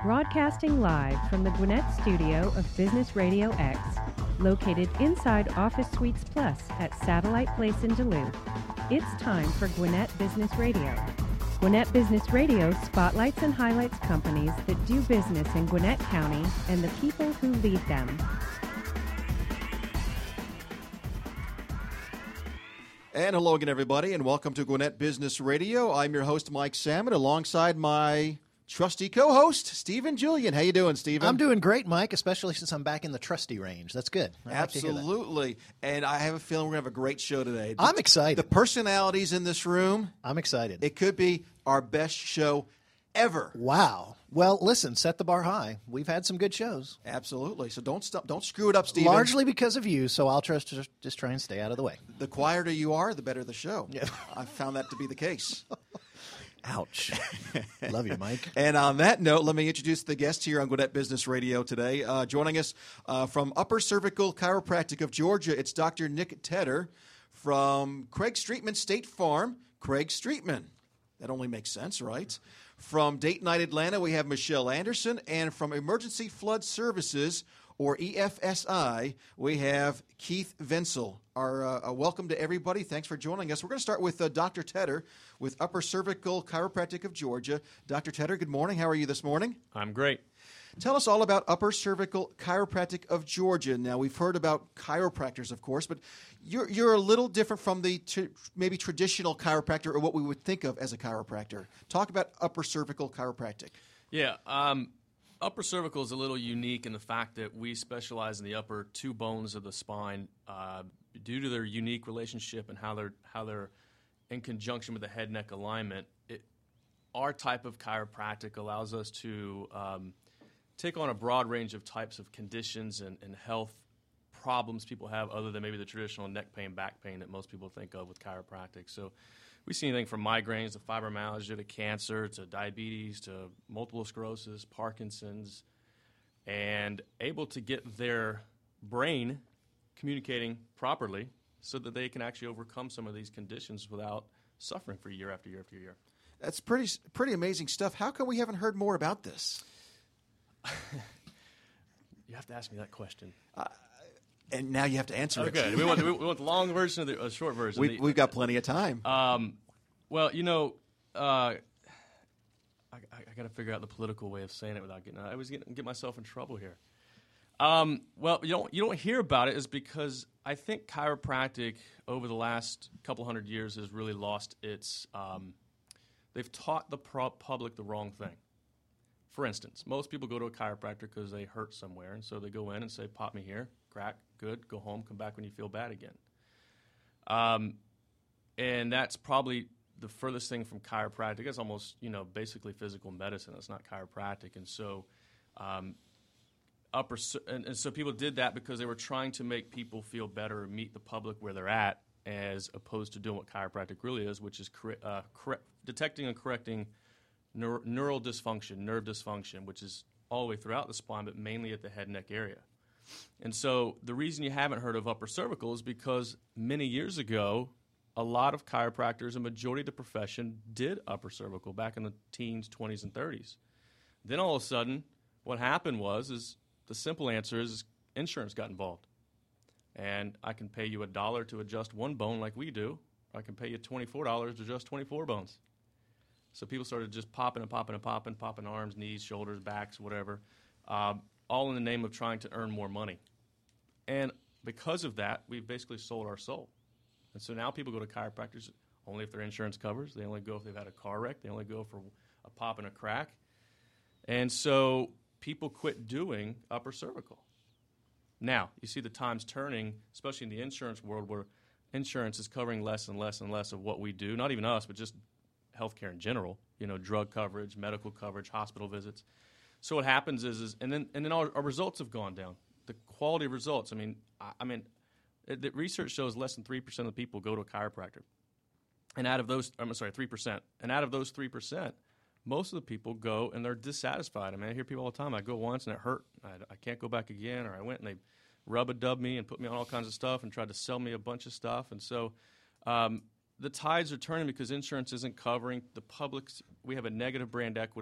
Broadcasting live from the Gwinnett studio of Business Radio X, located inside Office Suites Plus at Satellite Place in Duluth. It's time for Gwinnett Business Radio. Gwinnett Business Radio spotlights and highlights companies that do business in Gwinnett County and the people who lead them. And hello again, everybody, and welcome to Gwinnett Business Radio. I'm your host, Mike Salmon, alongside my trusty co-host, Stephen Julian. How you doing, Stephen? I'm doing great, Mike, especially since I'm back in the trusty range. That's good. Absolutely. And I have a feeling we're going to have a great show today. I'm excited. The personalities in this room. I'm excited. It could be our best show ever. Wow. Well, listen, set the bar high. We've had some good shows. Absolutely. So don't screw it up, Stephen. Largely because of you, so I'll just try and stay out of the way. The quieter you are, the better the show. Yeah. I've found that to be the case. Ouch. Love you, Mike. And on that note, let me introduce the guest here on Gwinnett Business Radio today. Joining us from Upper Cervical Chiropractic of Georgia, it's Dr. Nick Tedder. From Craig Streetman State Farm, Craig Streetman. That only makes sense, right? From Date Night Atlanta, we have Michelle Anderson. And from Emergency Flood Services, or EFSI, we have Keith Venzel. Our welcome to everybody. Thanks for joining us. We're going to start with Dr. Tedder with Upper Cervical Chiropractic of Georgia. Dr. Tedder, good morning. How are you this morning? I'm great. Tell us all about Upper Cervical Chiropractic of Georgia. Now, we've heard about chiropractors, of course, but you're a little different from the maybe traditional chiropractor or what we would think of as a chiropractor. Talk about Upper Cervical Chiropractic. Yeah, upper cervical is a little unique in the fact that we specialize in the upper two bones of the spine due to their unique relationship and how they're in conjunction with the head-neck alignment. Our type of chiropractic allows us to take on a broad range of types of conditions and health problems people have other than maybe the traditional neck pain, back pain that most people think of with chiropractic. So we see anything from migraines to fibromyalgia to cancer to diabetes to multiple sclerosis, Parkinson's, and able to get their brain communicating properly so that they can actually overcome some of these conditions without suffering for year after year after year. That's pretty amazing stuff. How come we haven't heard more about this? You have to ask me that question. And now you have to answer it. Okay, we want the long version or the short version. We've got plenty of time. Well, I got to figure out the political way of saying it without getting. I was get myself in trouble here. Well, you don't hear about it is because I think chiropractic over the last couple hundred years has really lost its. They've taught the public the wrong thing. For instance, most people go to a chiropractor because they hurt somewhere, and so they go in and say, "Pop me here, crack, good, go home, come back when you feel bad again." And that's probably the furthest thing from chiropractic. It's almost, basically physical medicine. It's not chiropractic. And so so people did that because they were trying to make people feel better, meet the public where they're at, as opposed to doing what chiropractic really is, which is detecting and correcting neural dysfunction, nerve dysfunction, which is all the way throughout the spine, but mainly at the head neck area. And so the reason you haven't heard of upper cervical is because many years ago, a lot of chiropractors, a majority of the profession, did upper cervical back in the teens, 20s, and 30s. Then all of a sudden, what happened is the simple answer is insurance got involved. And I can pay you $1 to adjust one bone like we do, or I can pay you $24 to adjust 24 bones. So people started just popping arms, knees, shoulders, backs, whatever, all in the name of trying to earn more money. And because of that, we've basically sold our soul. And so now people go to chiropractors only if their insurance covers. They only go if they've had a car wreck. They only go for a pop and a crack. And so people quit doing upper cervical. Now, you see the times turning, especially in the insurance world, where insurance is covering less and less and less of what we do, not even us, but just healthcare in general, drug coverage, medical coverage, hospital visits. So what happens is and then our results have gone down. The quality of results, the research shows less than 3% of the people go to a chiropractor. And out of those, 3%. And out of those 3%, most of the people go and they're dissatisfied. I hear people all the time, I go once and it hurt. I can't go back again. Or I went and they rub-a-dub me and put me on all kinds of stuff and tried to sell me a bunch of stuff. And so the tides are turning because insurance isn't covering the public. We have a negative brand equity,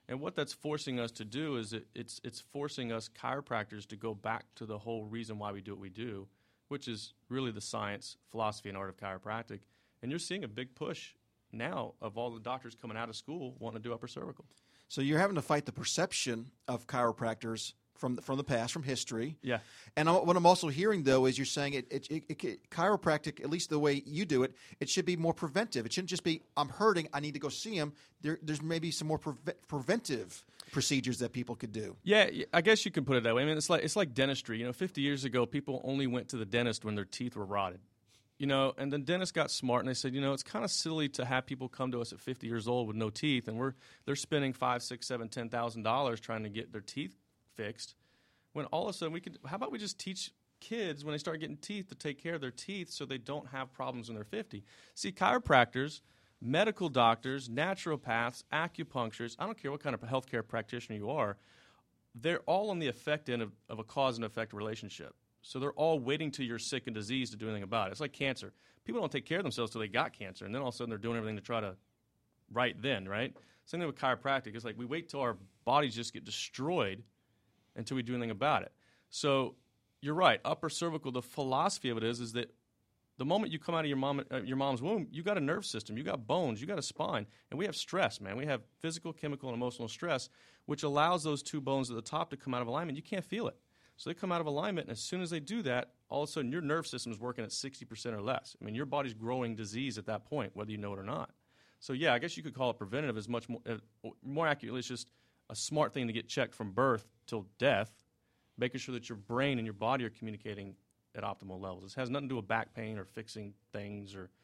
And what that's forcing us to do is it's forcing us chiropractors to go back to the whole reason why we do what we do, which is really the science, philosophy, and art of chiropractic. And you're seeing a big push now of all the doctors coming out of school wanting to do upper cervical. So you're having to fight the perception of chiropractors from the past, from history. Yeah. And what I'm also hearing, though, is you're saying chiropractic, at least the way you do it, it should be more preventive. It shouldn't just be, I'm hurting, I need to go see him. There's maybe some more preventive procedures that people could do. Yeah, I guess you can put it that way. I mean, it's like dentistry. 50 years ago, people only went to the dentist when their teeth were rotted. And then dentists got smart and they said, it's kind of silly to have people come to us at 50 years old with no teeth, and they're spending $5,000, $6,000, $7,000, $10,000 trying to get their teeth fixed. When all of a sudden how about we just teach kids when they start getting teeth to take care of their teeth so they don't have problems when they're 50? See, chiropractors, medical doctors, naturopaths, acupuncturists, I don't care what kind of healthcare practitioner you are, they're all on the effect end of a cause and effect relationship. So they're all waiting till you're sick and diseased to do anything about it. It's like cancer. People don't take care of themselves till they got cancer, and then all of a sudden they're doing everything to try to right then, right? Same thing with chiropractic. It's like we wait till our bodies just get destroyed until we do anything about it. So you're right. Upper cervical, the philosophy of it is that the moment you come out of your mom's womb, you got a nerve system, you got bones, you got a spine, and we have stress, man. We have physical, chemical, and emotional stress, which allows those two bones at the top to come out of alignment. You can't feel it. So they come out of alignment, and as soon as they do that, all of a sudden your nerve system is working at 60% or less. I mean, your body's growing disease at that point, whether you know it or not. So yeah, I guess you could call it preventative. As much more accurately, it's just a smart thing to get checked from birth till death, making sure that your brain and your body are communicating at optimal levels. This has nothing to do with back pain or fixing things or,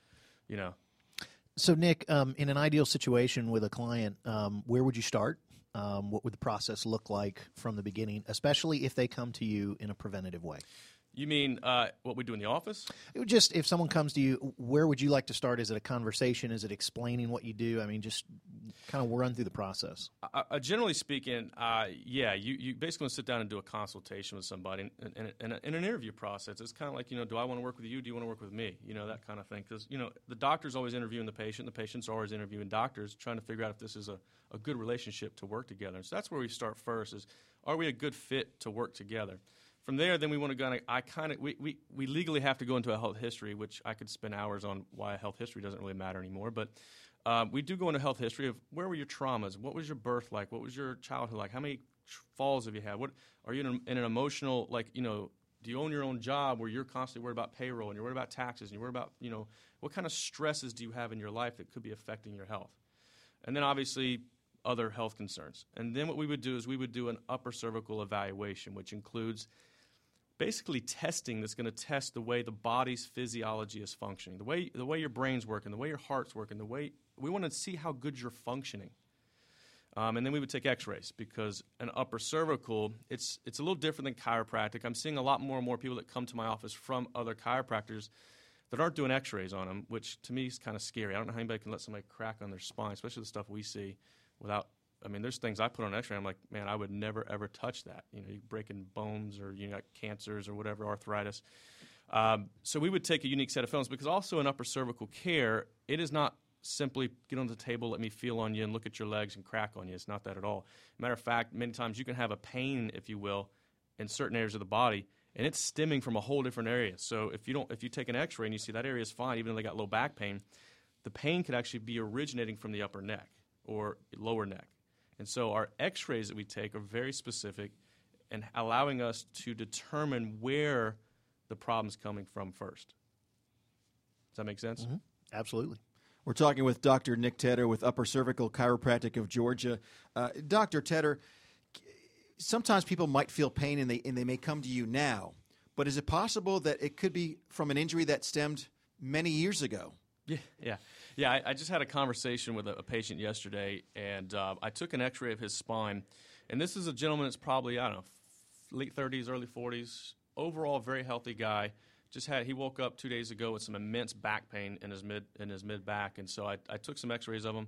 So, Nick, in an ideal situation with a client, where would you start? What would the process look like from the beginning, especially if they come to you in a preventative way? You mean what we do in the office? It would just, if someone comes to you, where would you like to start? Is it a conversation? Is it explaining what you do? I mean, just kind of run through the process. Generally speaking, you basically sit down and do a consultation with somebody in an interview process. It's kind of like, do I want to work with you? Do you want to work with me? That kind of thing. Because, the doctor's always interviewing the patient. The patient's always interviewing doctors, trying to figure out if this is a good relationship to work together. So that's where we start first is, are we a good fit to work together? From there, then we want to go. We legally have to go into a health history, which I could spend hours on why health history doesn't really matter anymore. But we do go into health history of where were your traumas, what was your birth like, what was your childhood like, how many falls have you had, what are you in an emotional do you own your own job where you're constantly worried about payroll and you're worried about taxes and you're worried about what kind of stresses do you have in your life that could be affecting your health, and then obviously other health concerns. And then what we would do is we would do an upper cervical evaluation, which includes basically testing that's going to test the way the body's physiology is functioning, the way your brain's working, the way your heart's working, the way we want to see how good you're functioning. And then we would take x-rays because an upper cervical, it's a little different than chiropractic. I'm seeing a lot more and more people that come to my office from other chiropractors that aren't doing x-rays on them, which to me is kind of scary. I don't know how anybody can let somebody crack on their spine, especially the stuff we see without. I mean, there's things I put on x-ray, I'm like, man, I would never, ever touch that. You're breaking bones or you got cancers or whatever, arthritis. So we would take a unique set of films because also in upper cervical care, it is not simply get on the table, let me feel on you and look at your legs and crack on you. It's not that at all. Matter of fact, many times you can have a pain, if you will, in certain areas of the body, and it's stemming from a whole different area. So if you take an x-ray and you see that area is fine, even though they got low back pain, the pain could actually be originating from the upper neck or lower neck. And so our x-rays that we take are very specific and allowing us to determine where the problem's coming from first. Does that make sense? Mm-hmm. Absolutely. We're talking with Dr. Nick Tedder with Upper Cervical Chiropractic of Georgia. Dr. Tedder, sometimes people might feel pain and they may come to you now, but is it possible that it could be from an injury that stemmed many years ago? Yeah. I just had a conversation with a patient yesterday, and I took an x-ray of his spine. And this is a gentleman that's probably, late 30s, early 40s, overall very healthy guy. He woke up 2 days ago with some immense back pain in his mid back. And so I took some x-rays of him.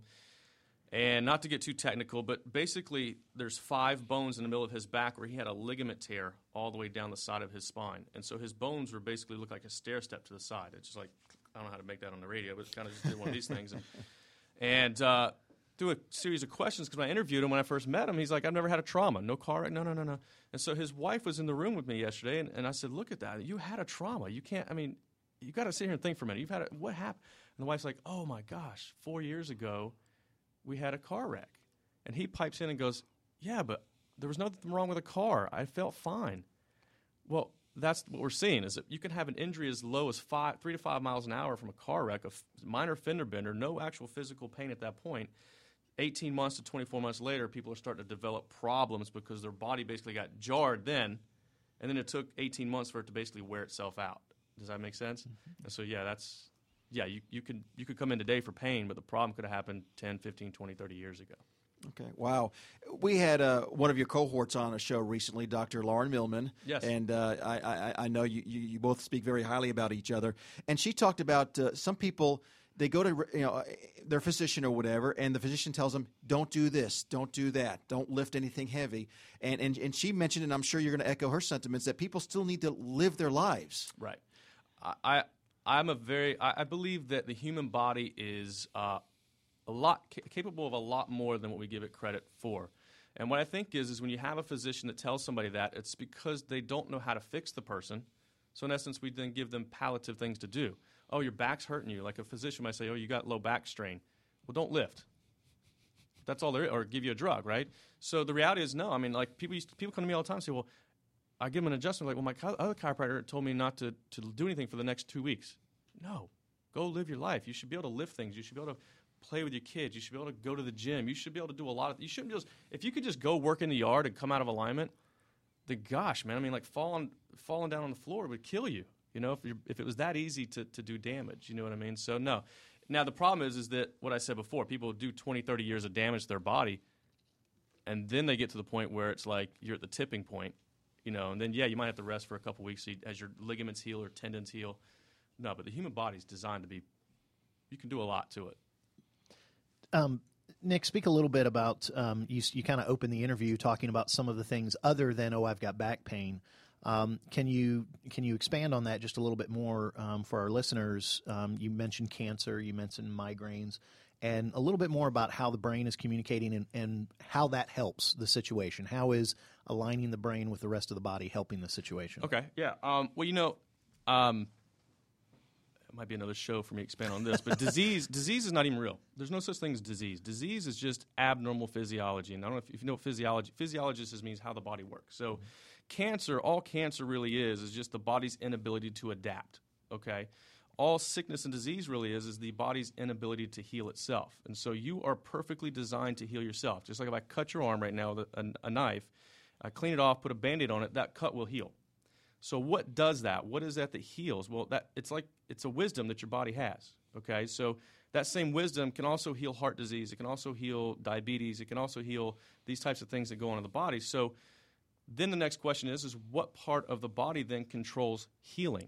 And not to get too technical, but basically there's 5 bones in the middle of his back where he had a ligament tear all the way down the side of his spine. And so his bones were basically look like a stair step to the side. It's just like, I don't know how to make that on the radio, but it kind of just did one of these things. And through a series of questions because when I interviewed him when I first met him, he's like, I've never had a trauma, no car wreck, no. And so his wife was in the room with me yesterday, and I said, look at that. You had a trauma. You can't, I mean, you got to sit here and think for a minute. What happened? And the wife's like, oh, my gosh, 4 years ago, we had a car wreck. And he pipes in and goes, yeah, but there was nothing wrong with the car. I felt fine. Well, that's what we're seeing is that you can have an injury as low as 3 to 5 miles an hour from a car wreck, a minor fender bender, no actual physical pain at that point. 18 months to 24 months later, people are starting to develop problems because their body basically got jarred then, and then it took 18 months for it to basically wear itself out. Does that make sense? Mm-hmm. And so, you could come in today for pain, but the problem could have happened 10, 15, 20, 30 years ago. Okay, wow. We had one of your cohorts on a show recently, Dr. Lauren Millman. Yes. And I know you both speak very highly about each other. And she talked about some people, they go to their physician or whatever, and the physician tells them, don't do this, don't do that, don't lift anything heavy. And she mentioned, and I'm sure you're going to echo her sentiments, that people still need to live their lives. Right. I believe that the human body is capable of a lot more than what we give it credit for. And what I think is when you have a physician that tells somebody that, it's because they don't know how to fix the person. So in essence, we then give them palliative things to do. Oh, your back's hurting you. Like a physician might say, oh, you got low back strain. Well, don't lift. That's all there is, or give you a drug, right? So the reality is no. I mean, like people come to me all the time and say, well, I give them an adjustment. Like, well, my other chiropractor told me not to do anything for the next 2 weeks. No. Go live your life. You should be able to lift things. You should be able to play with your kids. You should be able to go to the gym. You should be able to do a lot of. You shouldn't just. If you could just go work in the yard and come out of alignment, then gosh, man, I mean, like falling down on the floor would kill you. You know, if it was that easy to do damage, you know what I mean? So no. Now the problem is that what I said before, people do 20, 30 years of damage to their body, and then they get to the point where it's like you're at the tipping point, you know, and then you might have to rest for a couple weeks as your ligaments heal or tendons heal. No, but the human body's designed to be. You can do a lot to it. Nick, speak a little bit about, you kind of opened the interview talking about some of the things other than, I've got back pain. Can you expand on that just a little bit more for our listeners? You mentioned cancer, you mentioned migraines, and a little bit more about how the brain is communicating and how that helps the situation. How is aligning the brain with the rest of the body helping the situation? Okay, yeah. It might be another show for me to expand on this, but disease is not even real. There's no such thing as disease. Disease is just abnormal physiology. And I don't know if you know what physiologist just means how the body works. So all cancer really is just the body's inability to adapt, okay? All sickness and disease really is the body's inability to heal itself. And so you are perfectly designed to heal yourself. Just like if I cut your arm right now with a knife, I clean it off, put a Band-Aid on it, that cut will heal. So what does that? What is that heals? Well, it's a wisdom that your body has, okay? So that same wisdom can also heal heart disease. It can also heal diabetes. It can also heal these types of things that go on in the body. So then the next question is what part of the body then controls healing?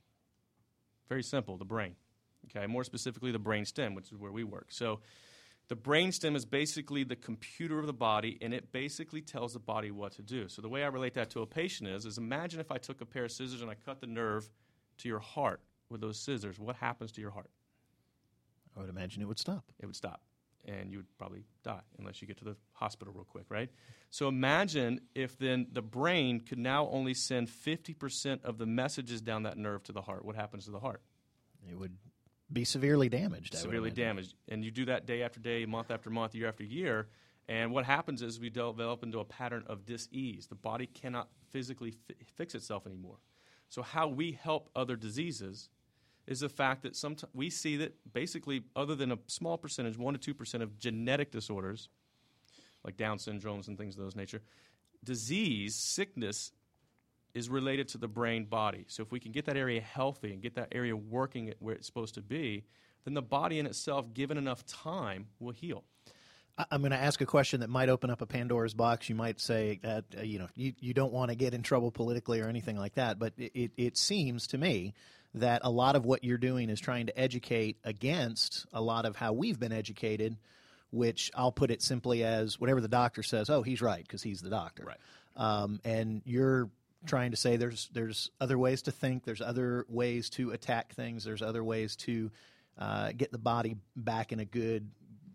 Very simple, the brain, okay? More specifically, the brain stem, which is where we work. So the brain stem is basically the computer of the body, and it basically tells the body what to do. So the way I relate that to a patient is imagine if I took a pair of scissors and I cut the nerve to your heart with those scissors. What happens to your heart? I would imagine it would stop. It would stop, and you would probably die unless you get to the hospital real quick, right? So imagine if then the brain could now only send 50% of the messages down that nerve to the heart. What happens to the heart? It would be severely damaged. Severely damaged. And you do that day after day, month after month, year after year. And what happens is we develop into a pattern of dis-ease. The body cannot physically fix itself anymore. So how we help other diseases is the fact that sometimes we see that basically other than a small percentage, 1% to 2% of genetic disorders, like Down syndromes and things of those nature, disease, sickness, is related to the brain body. So if we can get that area healthy and get that area working where it's supposed to be, then the body in itself, given enough time, will heal. I'm going to ask a question that might open up a Pandora's box. You might say that you don't want to get in trouble politically or anything like that, but it seems to me that a lot of what you're doing is trying to educate against a lot of how we've been educated, which I'll put it simply as whatever the doctor says, oh, he's right because he's the doctor. Right. And you're trying to say there's other ways to think, there's other ways to attack things, there's other ways to get the body back in a good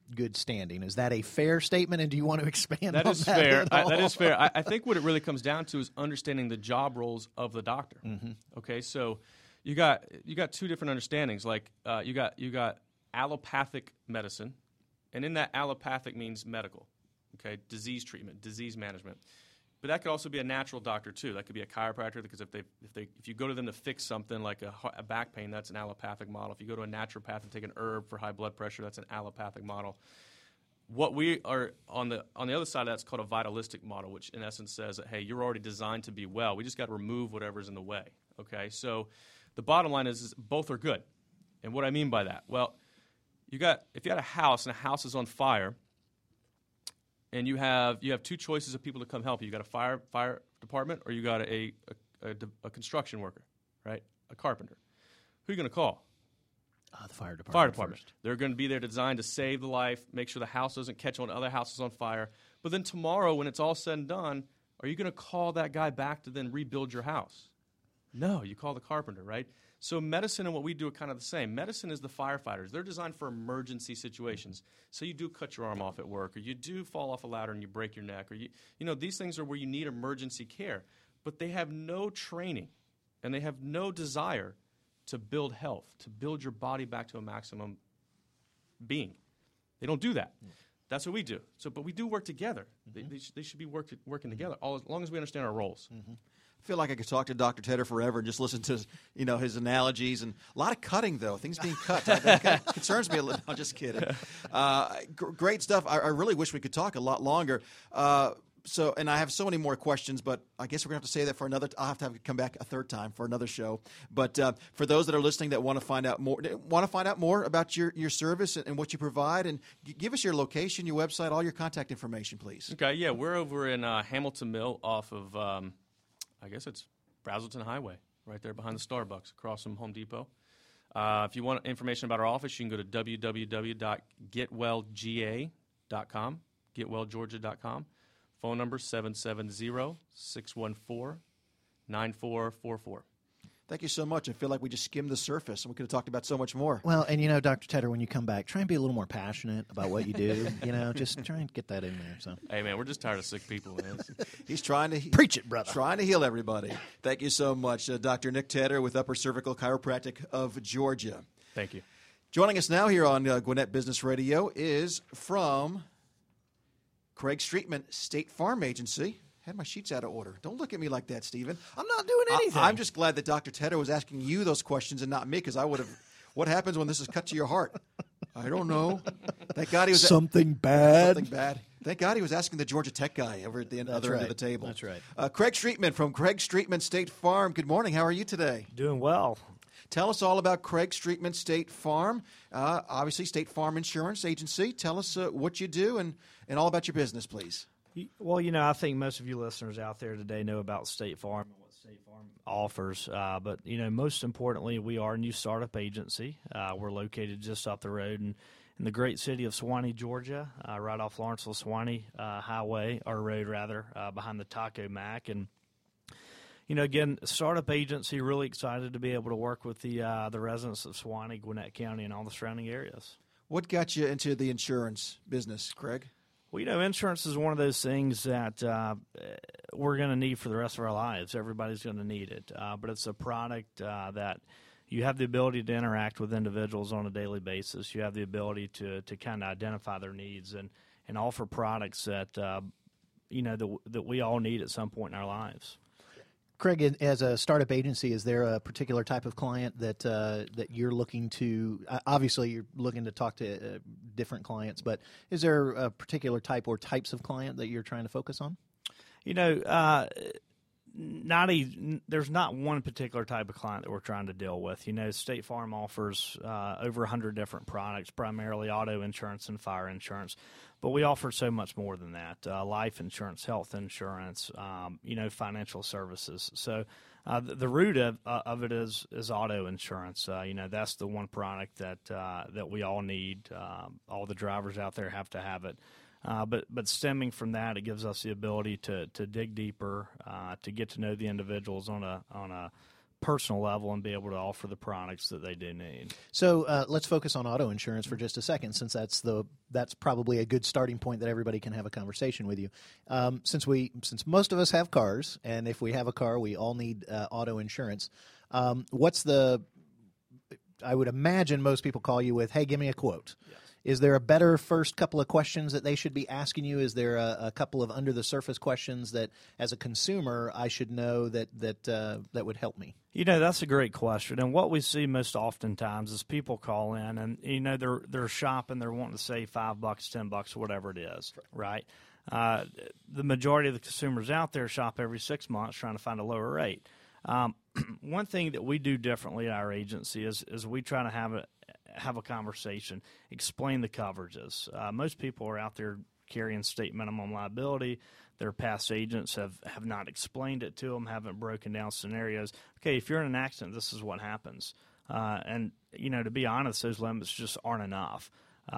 good standing. Is that a fair statement, and do you want to expand That on is that fair. at all? That is fair. I think what it really comes down to is understanding the job roles of the doctor. Okay, so you got two different understandings. Like you got allopathic medicine, and in that allopathic means medical. Okay, disease treatment, disease management. But that could also be a natural doctor too. That could be a chiropractor, because if you go to them to fix something like a back pain, that's an allopathic model. If you go to a naturopath and take an herb for high blood pressure, that's an allopathic model. What we are on the other side of that's called a vitalistic model, which in essence says that, hey, you're already designed to be well. We just got to remove whatever's in the way. Okay, so the bottom line is both are good. And what I mean by that, well, if you got a house and a house is on fire, and you have two choices of people to come help you. You got a fire department, or you got a construction worker, right? A carpenter. Who are you going to call? The fire department. Fire department. First. They're going to be there designed to save the life, make sure the house doesn't catch on other houses on fire. But then tomorrow, when it's all said and done, are you going to call that guy back to then rebuild your house? No, you call the carpenter, right? So medicine and what we do are kind of the same. Medicine is the firefighters. They're designed for emergency situations. So you do cut your arm off at work, or you do fall off a ladder and you break your neck, or these things are where you need emergency care. But they have no training, and they have no desire to build health, to build your body back to a maximum being. They don't do that. That's what we do. But we do work together. They should be working together, as long as we understand our roles. I feel like I could talk to Dr. Tedder forever and just listen to his analogies, and a lot, of cutting though, things being cut. That kind of concerns me a little. I'm just kidding. Great stuff. I really wish we could talk a lot longer. And I have so many more questions, but I guess we're going to have to say that for another. I'll have to come back a third time for another show. But for those that are listening that want to find out more about your service and what you provide, and give us your location, your website, all your contact information, please. Okay, yeah, we're over in Hamilton Mill, off of I guess it's Brazelton Highway, right there behind the Starbucks, across from Home Depot. If you want information about our office, you can go to www.getwellga.com, getwellgeorgia.com. Phone number 770-614-9444. Thank you so much. I feel like we just skimmed the surface, and we could have talked about so much more. Well, and Dr. Tedder, when you come back, try and be a little more passionate about what you do. Just try and get that in there. So, hey man, we're just tired of sick people, man. He's trying to preach it, brother. Trying to heal everybody. Thank you so much, Dr. Nick Tedder with Upper Cervical Chiropractic of Georgia. Thank you. Joining us now here on Gwinnett Business Radio is from Craig Streetman State Farm Agency. Had my sheets out of order. Don't look at me like that, Stephen. I'm not doing anything. I'm just glad that Dr. Tedder was asking you those questions and not me, because I would have. What happens when this is cut to your heart? I don't know. Thank God he was something bad. Something bad. Thank God he was asking the Georgia Tech guy over at the other end of the table. That's right. Craig Streetman from Craig Streetman State Farm. Good morning. How are you today? Doing well. Tell us all about Craig Streetman State Farm. Obviously, State Farm Insurance Agency. Tell us what you do and all about your business, please. Well, I think most of you listeners out there today know about State Farm and what State Farm offers. But, most importantly, we are a new startup agency. We're located just up the road in the great city of Suwanee, Georgia, right off Lawrenceville-Suwanee road, behind the Taco Mac. And, again, startup agency, really excited to be able to work with the residents of Suwanee, Gwinnett County, and all the surrounding areas. What got you into the insurance business, Craig? Well, insurance is one of those things that we're going to need for the rest of our lives. Everybody's going to need it. But it's a product that you have the ability to interact with individuals on a daily basis. You have the ability to kind of identify their needs and offer products that, that we all need at some point in our lives. Craig, as a startup agency, is there a particular type of client that you're looking to? Obviously, you're looking to talk to different clients, but is there a particular type or types of client that you're trying to focus on? There's not one particular type of client that we're trying to deal with. State Farm offers over 100 different products, primarily auto insurance and fire insurance. But we offer so much more than that, life insurance, health insurance, financial services. So the root of it is auto insurance. That's the one product that we all need. All the drivers out there have to have it. But stemming from that, it gives us the ability to dig deeper, to get to know the individuals on a personal level and be able to offer the products that they do need. So let's focus on auto insurance for just a second, since that's probably a good starting point that everybody can have a conversation with you. Since most of us have cars, and if we have a car, we all need auto insurance. I would imagine most people call you with, "Hey, give me a quote." Yes. Is there a better first couple of questions that they should be asking you? Is there a couple of under-the-surface questions that, as a consumer, I should know that would help me? That's a great question. And what we see most oftentimes is people call in and, they're shopping, they're wanting to save $5, $10, whatever it is, right? The majority of the consumers out there shop every 6 months trying to find a lower rate. One thing that we do differently at our agency is we try to have a conversation, explain the coverages. Most people are out there carrying state minimum liability. Their past agents have not explained it to them, haven't broken down scenarios. Okay, if you're in an accident, this is what happens. And to be honest, those limits just aren't enough.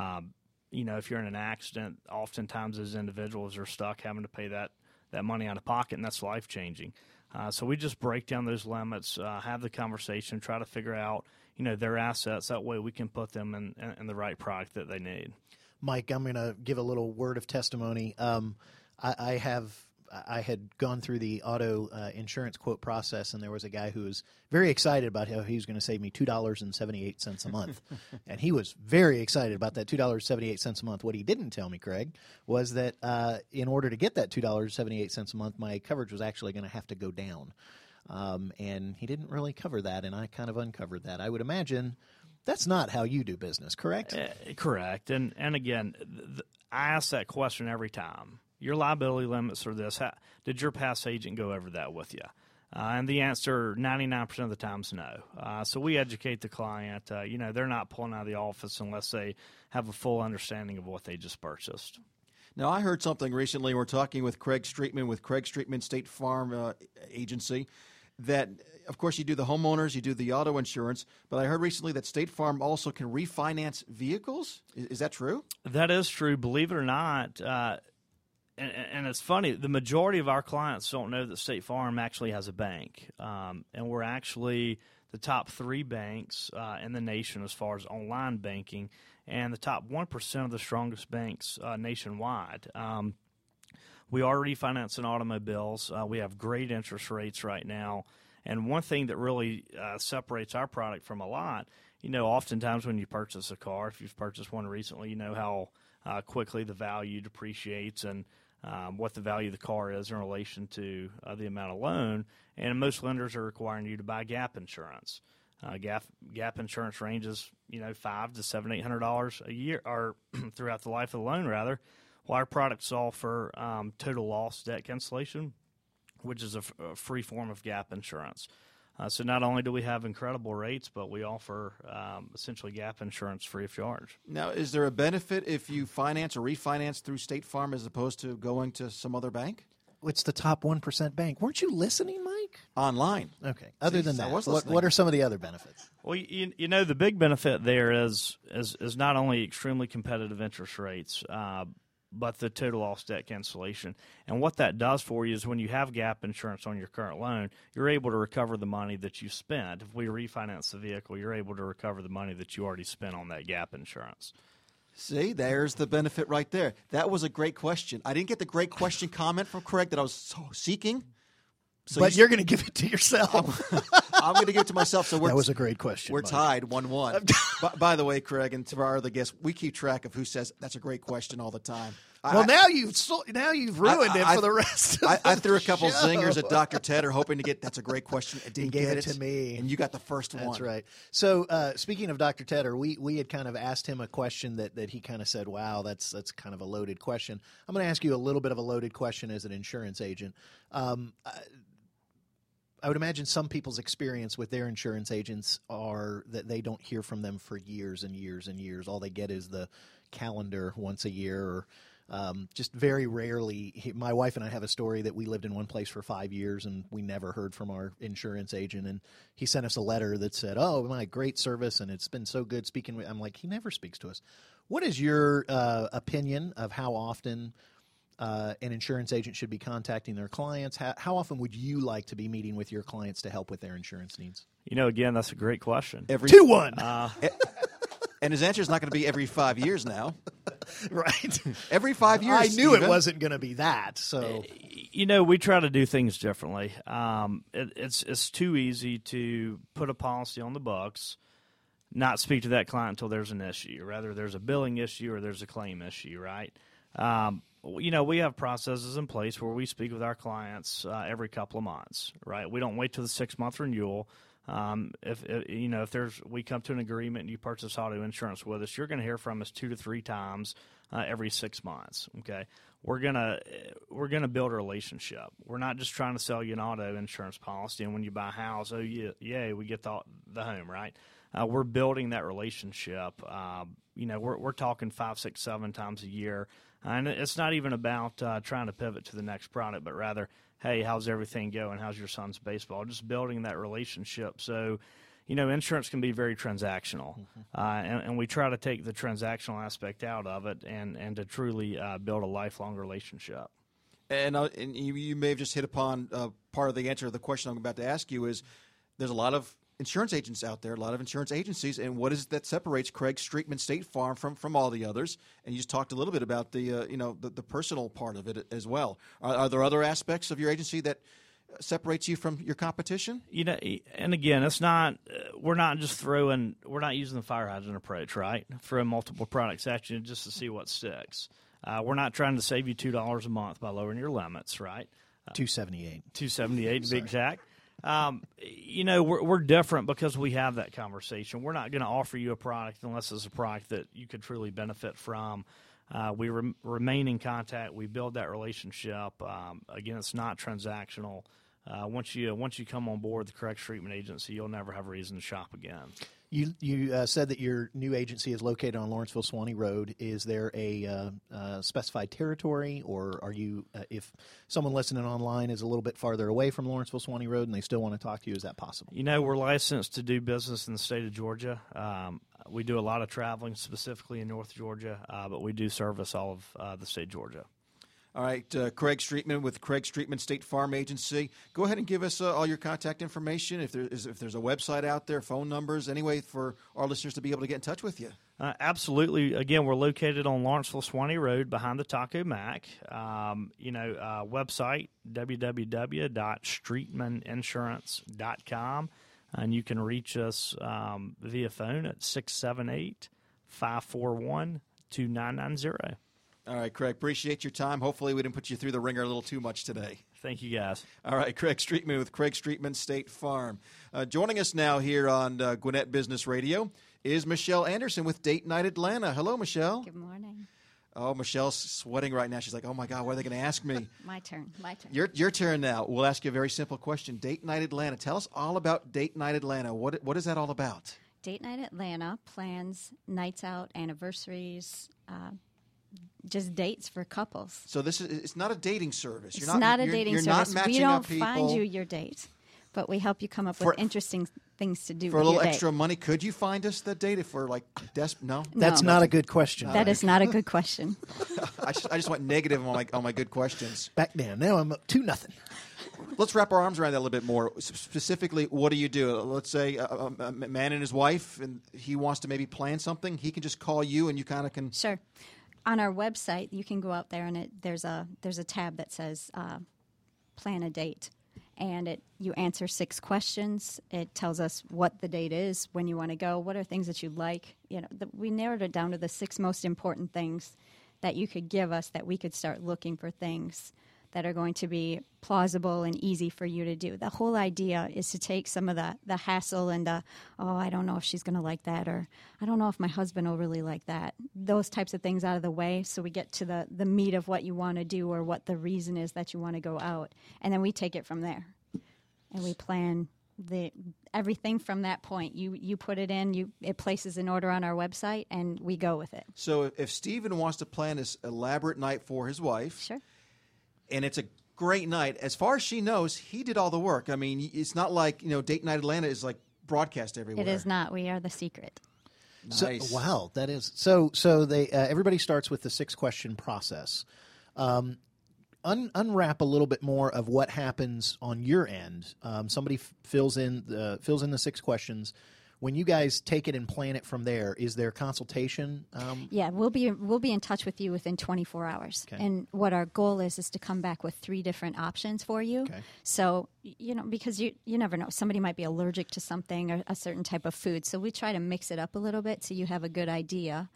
If you're in an accident, oftentimes those individuals are stuck having to pay that money out of pocket, and that's life-changing. So we just break down those limits, have the conversation, try to figure out, their assets. That way we can put them in the right product that they need. Mike, I'm going to give a little word of testimony. I had gone through the auto insurance quote process, and there was a guy who was very excited about how he was going to save me $2.78 a month. And he was very excited about that $2.78 a month. What he didn't tell me, Craig, was that in order to get that $2.78 a month, my coverage was actually going to have to go down. And he didn't really cover that, and I kind of uncovered that. I would imagine that's not how you do business, correct? Correct. And again, I ask that question every time. Your liability limits are this. Did your past agent go over that with you? And the answer 99% of the time is no. So we educate the client. They're not pulling out of the office unless they have a full understanding of what they just purchased. Now, I heard something recently. We're talking with Craig Streetman with Craig Streetman State Farm Agency that, of course, you do the homeowners, you do the auto insurance, but I heard recently that State Farm also can refinance vehicles. Is that true? That is true. Believe it or not, and it's funny, the majority of our clients don't know that State Farm actually has a bank. And we're actually the top 3 banks in the nation as far as online banking, and the top 1% of the strongest banks nationwide. We are refinancing automobiles. We have great interest rates right now. And one thing that really separates our product from a lot, oftentimes when you purchase a car, if you've purchased one recently, you know how quickly the value depreciates and what the value of the car is in relation to the amount of loan. And most lenders are requiring you to buy gap insurance. Gap insurance ranges, $500 to $700-800 a year, or throughout the life of the loan, rather. Well, our products offer total loss debt cancellation, which is a free form of gap insurance. So not only do we have incredible rates, but we offer essentially gap insurance free of charge. Now, is there a benefit if you finance or refinance through State Farm as opposed to going to some other bank? It's the top 1% bank. Weren't you listening, Mike? Online. Okay. Other than that, what are some of the other benefits? Well, the big benefit there is not only extremely competitive interest rates, but the total loss debt cancellation. And what that does for you is when you have gap insurance on your current loan, you're able to recover the money that you spent. If we refinance the vehicle, you're able to recover the money that you already spent on that gap insurance. See, there's the benefit right there. That was a great question. I didn't get the great question comment from Craig that I was seeking. So you're going to give it to yourself. I'm going to give it to myself. So that was a great question. We're Mike. Tied 1-1. By the way, Craig, and to our other guests, we keep track of who says that's a great question all the time. Well, now you've ruined it for the rest of I threw a couple show. Zingers at Dr. Tedder hoping to get that's a great question. It didn't he gave get it to me. And you got the first one. That's right. So speaking of Dr. Tedder, we had kind of asked him a question that he kind of said, wow, that's kind of a loaded question. I'm going to ask you a little bit of a loaded question as an insurance agent. I would imagine some people's experience with their insurance agents are that they don't hear from them for years and years and years. All they get is the calendar once a year or just very rarely. My wife and I have a story that we lived in one place for 5 years and we never heard from our insurance agent. And he sent us a letter that said, oh, my great service and it's been so good speaking with. I'm like, he never speaks to us. What is your opinion of how often an insurance agent should be contacting their clients? How often would you like to be meeting with your clients to help with their insurance needs? Again, that's a great question. Every 2-1. And his answer is not going to be every 5 years now. Right. Every 5 years. I knew Stephen. it wasn't going to be that. So, we try to do things differently. It's too easy to put a policy on the books, not speak to that client until there's an issue, rather there's a billing issue or there's a claim issue, right? We have processes in place where we speak with our clients every couple of months, right? We don't wait till the 6-month renewal. If we come to an agreement and you purchase auto insurance with us, you're going to hear from us 2 to 3 times every 6 months. Okay, we're gonna build a relationship. We're not just trying to sell you an auto insurance policy, and when you buy a house, yay, we get the home, right? We're building that relationship. We're talking 5, 6, 7 times a year, and it's not even about trying to pivot to the next product, but rather, hey, how's everything going? How's your son's baseball? Just building that relationship. So, insurance can be very transactional, and we try to take the transactional aspect out of it and to truly build a lifelong relationship. And you may have just hit upon part of the answer of the question I'm about to ask you is there's a lot of insurance agents out there, a lot of insurance agencies, and what is it that separates Craig Streetman State Farm from all the others? And you just talked a little bit about the personal part of it as well. Are there other aspects of your agency that separates you from your competition? And again, it's not we're not using the fire hydrant approach, right? Throwing multiple products at you just to see what sticks. We're not trying to save you $2 a month by lowering your limits, right? $278 to be exact. We're different because we have that conversation. We're not going to offer you a product unless it's a product that you could truly benefit from. We remain in contact. We build that relationship. Again, it's not transactional. Once you come on board the Craig Streetman Agency, you'll never have a reason to shop again. You said that your new agency is located on Lawrenceville Swanee Road. Is there a specified territory, or are you, if someone listening online is a little bit farther away from Lawrenceville Swanee Road and they still want to talk to you, is that possible? We're licensed to do business in the state of Georgia. We do a lot of traveling, specifically in North Georgia, but we do service all of the state of Georgia. All right, Craig Streetman with Craig Streetman State Farm Agency. Go ahead and give us all your contact information. If there's a website out there, phone numbers, any way for our listeners to be able to get in touch with you. Absolutely. Again, we're located on Lawrenceville Swanee Road behind the Taco Mac. Website, www.streetmaninsurance.com. And you can reach us via phone at 678-541-2990. All right, Craig, appreciate your time. Hopefully we didn't put you through the ringer a little too much today. Thank you, guys. All right, Craig Streetman with Craig Streetman State Farm. Joining us now here on Gwinnett Business Radio is Michelle Anderson with Date Night Atlanta. Hello, Michelle. Good morning. Oh, Michelle's sweating right now. She's like, oh, my God, what are they going to ask me? My turn. Your turn now. We'll ask you a very simple question. Date Night Atlanta. Tell us all about Date Night Atlanta. What is that all about? Date Night Atlanta plans nights out, anniversaries, just dates for couples. So it's not a dating service. It's not a dating service. Not matching we don't up people. find you your date, but we help you come up with interesting things to do for with a little your extra date. money. Could you find us that date if we're like desperate? No, that's not a good question. That is not a good question. I just went negative on my good questions. Back down. Now I'm up 2-0. Let's wrap our arms around that a little bit more. Specifically, what do you do? Let's say a man and his wife, and he wants to maybe plan something. He can just call you, and you kind of can. Sure. On our website, you can go out there, and there's a tab that says plan a date. And you answer 6 questions. It tells us what the date is, when you want to go, what are things that you like. We narrowed it down to the 6 most important things that you could give us, that we could start looking for things that are going to be plausible and easy for you to do. The whole idea is to take some of the hassle and I don't know if she's going to like that, or I don't know if my husband will really like that. Those types of things out of the way, so we get to the meat of what you want to do or what the reason is that you want to go out. And then we take it from there. And we plan everything from that point. You put it in, it places an order on our website, and we go with it. So if Stephen wants to plan this elaborate night for his wife, sure, and it's a great night, as far as she knows, he did all the work. I mean, it's not like Date Night Atlanta is like broadcast everywhere. It is not. We are the secret. Nice. So, wow, that is so. They everybody starts with the 6-question process. unwrap a little bit more of what happens on your end. Somebody fills in the 6 questions. When you guys take it and plan it from there, is there consultation? Yeah, we'll be in touch with you within 24 hours. Okay. And what our goal is to come back with 3 different options for you. Okay. So, because you never know. Somebody might be allergic to something or a certain type of food. So we try to mix it up a little bit so you have a good idea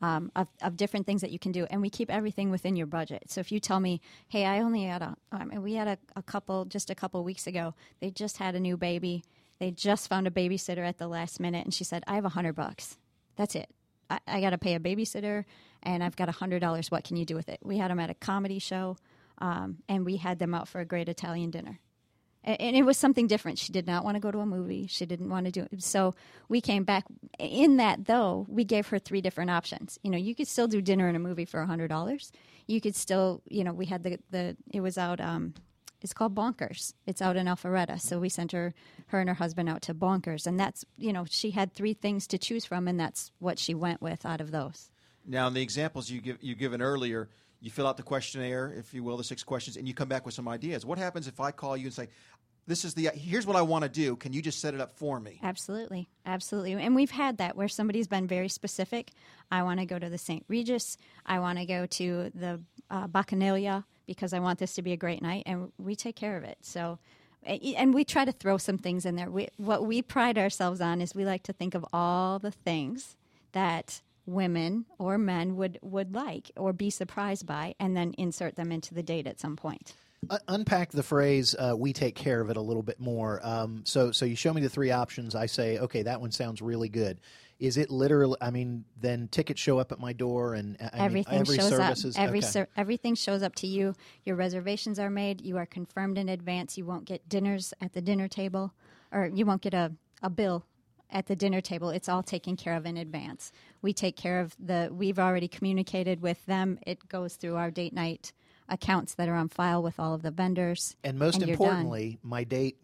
of different things that you can do. And we keep everything within your budget. So if you tell me, hey, I only had we had a couple just a couple weeks ago. They just had a new baby. They just found a babysitter at the last minute, and she said, I have $100. That's it. I got to pay a babysitter, and I've got $100. What can you do with it? We had them at a comedy show, and we had them out for a great Italian dinner. And it was something different. She did not want to go to a movie. She didn't want to do it. So we came back. In that, though, we gave her 3 different options. You could still do dinner and a movie for $100. You could still, we had it was out... It's called Bonkers. It's out in Alpharetta. So we sent her and her husband out to Bonkers. And that's, she had 3 things to choose from, and that's what she went with out of those. Now, in the examples you given earlier, you fill out the questionnaire, if you will, the 6 questions, and you come back with some ideas. What happens if I call you and say, here's what I want to do. Can you just set it up for me? Absolutely. Absolutely. And we've had that where somebody's been very specific. I want to go to the St. Regis. I want to go to the Bacchanalia because I want this to be a great night, and we take care of it. So, and we try to throw some things in there. What we pride ourselves on is we like to think of all the things that women or men would like or be surprised by, and then insert them into the date at some point. Unpack the phrase, we take care of it a little bit more. So you show me the 3 options. I say, okay, that one sounds really good. Is it literally, then tickets show up at my door and everything shows service up. is, Everything shows up to you. Your reservations are made. You are confirmed in advance. You won't get dinners at the dinner table, or you won't get a bill at the dinner table. It's all taken care of in advance. We take care of we've already communicated with them. It goes through our date night accounts that are on file with all of the vendors. And most importantly, my date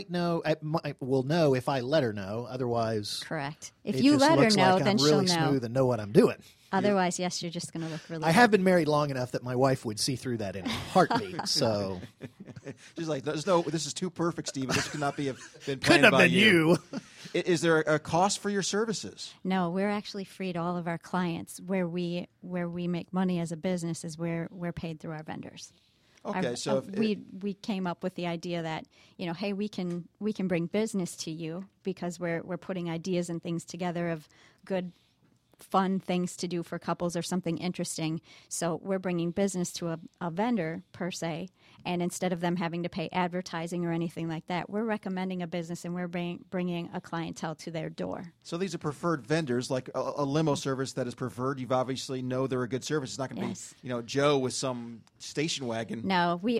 will know if I let her know. Otherwise, correct. If you let her know, then she'll know. I'm really smooth and know what I'm doing. Otherwise, yes, you're just going to look really I have been married long enough that my wife would see through that in a heartbeat. So she's like, this is too perfect, Stephen. This could not been planned couldn't have by been you. Is there a cost for your services? No, we're actually free to all of our clients. Where we make money as a business is where we're paid through our vendors. Okay, we came up with the idea that hey, we can bring business to you because we're putting ideas and things together of good, fun things to do for couples or something interesting. So we're bringing business to a vendor per se, and instead of them having to pay advertising or anything like that, we're recommending a business and we're bringing a clientele to their door. So these are preferred vendors, like a limo service that is preferred. You've obviously know they're a good service. It's not going to be Joe with some station wagon. No, we've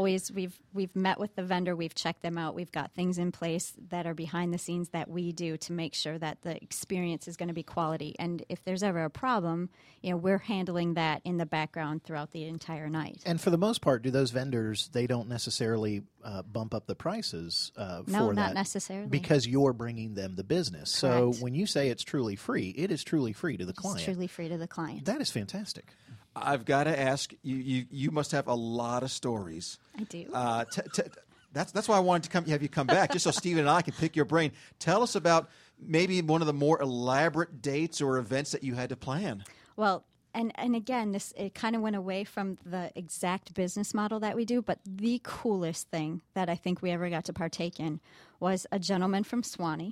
met with the vendor. We've checked them out. We've got things in place that are behind the scenes that we do to make sure that the experience is going to be quality. And if there's ever a problem, we're handling that in the background throughout the entire night. And for the most part, do those vendors, they don't necessarily bump up the prices for that? No, not necessarily. Because you're bringing them the business. Correct. So when you say it's truly free, it is truly free to the client. It's truly free to the client. That is fantastic. I've got to ask, you must have a lot of stories. I do. That's why I wanted to have you come back, just so Stephen and I can pick your brain. Tell us about maybe one of the more elaborate dates or events that you had to plan. Well, and again, it kind of went away from the exact business model that we do, but the coolest thing that I think we ever got to partake in was a gentleman from Suwannee.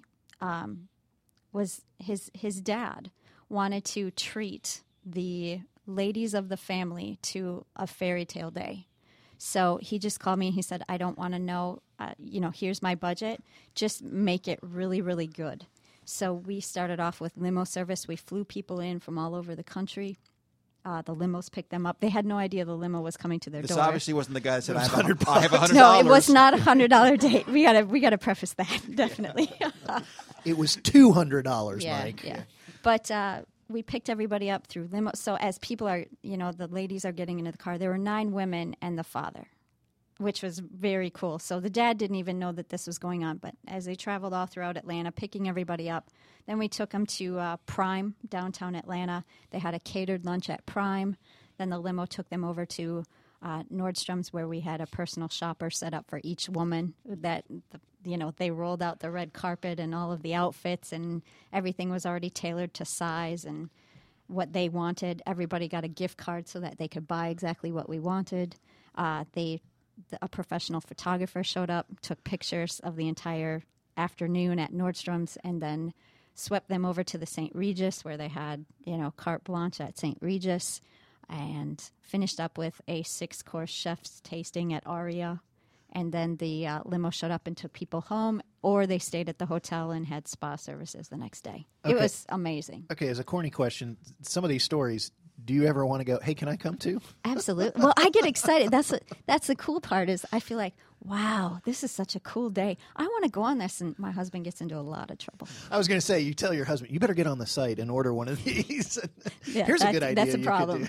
Was his dad wanted to treat the ladies of the family to a fairy tale day. So he just called me and he said, I don't want to know, here's my budget. Just make it really, really good. So we started off with limo service. We flew people in from all over the country. The limos picked them up. They had no idea the limo was coming to their door. This obviously wasn't the guy that said, I have $100. No, it was not $100 date. We gotta preface that, definitely. It was $200, Mike. Yeah. But we picked everybody up through limo. So as people are, the ladies are getting into the car, there were 9 women and the father, which was very cool. So the dad didn't even know that this was going on. But as they traveled all throughout Atlanta, picking everybody up, then we took them to Prime, downtown Atlanta. They had a catered lunch at Prime. Then the limo took them over to Nordstrom's, where we had a personal shopper set up for each woman. They rolled out the red carpet and all of the outfits, and everything was already tailored to size and what they wanted. Everybody got a gift card so that they could buy exactly what we wanted. A professional photographer showed up, took pictures of the entire afternoon at Nordstrom's, and then swept them over to the St. Regis, where they had, carte blanche at St. Regis, and finished up with a 6-course chef's tasting at Aria. And then the limo showed up and took people home, or they stayed at the hotel and had spa services the next day. Okay. It was amazing. Okay, as a corny question, some of these stories, do you ever want to go, hey, can I come too? Absolutely. Well, I get excited. That's the cool part is I feel like, wow, this is such a cool day. I want to go on this, and my husband gets into a lot of trouble. I was going to say, you tell your husband, you better get on the site and order one of these. Yeah, Here's a good idea. That's a problem.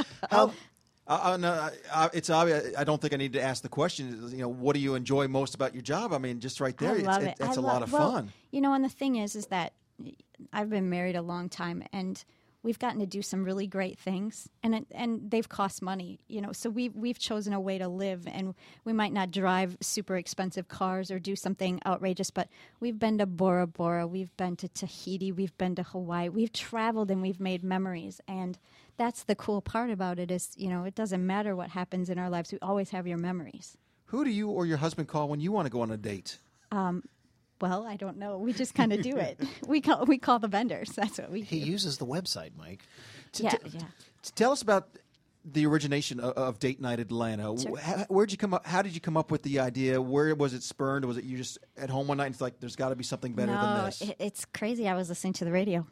It's obvious. I don't think I need to ask the question. What do you enjoy most about your job? I mean, just right there, I love it. It's a lot of fun. And the thing is that I've been married a long time, and we've gotten to do some really great things, and they've cost money. So we've chosen a way to live, and we might not drive super expensive cars or do something outrageous, but we've been to Bora Bora, we've been to Tahiti, we've been to Hawaii, we've traveled and we've made memories, and that's the cool part about it is, it doesn't matter what happens in our lives. We always have your memories. Who do you or your husband call when you want to go on a date? Well, I don't know. We just kind of do it. We call the vendors. That's what we do. He uses the website, Mike. Tell us about the origination of Date Night Atlanta. Sure. Where'd you come up? How did you come up with the idea? Where was it spurned? Was it you just at home one night and it's like, there's got to be something better than this? It's crazy. I was listening to the radio.